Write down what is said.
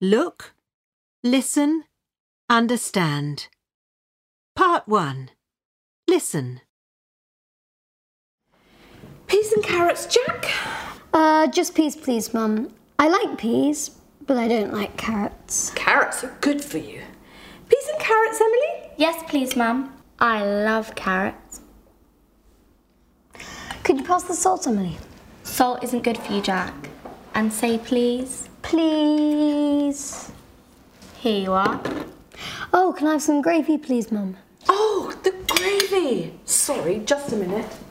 Look, listen, understand. Part 1. Listen. Peas and carrots, Jack? Just peas, please, Mum. I like peas, but I don't like carrots. Carrots are good for you. Peas and carrots, Emily? Yes, please, Mum. I love carrots. Could you pass the salt, Emily? Salt isn't good for you, Jack. And say please. Please. Here you are. Oh, can I have some gravy, please, Mum? Oh, the gravy. Sorry, just a minute.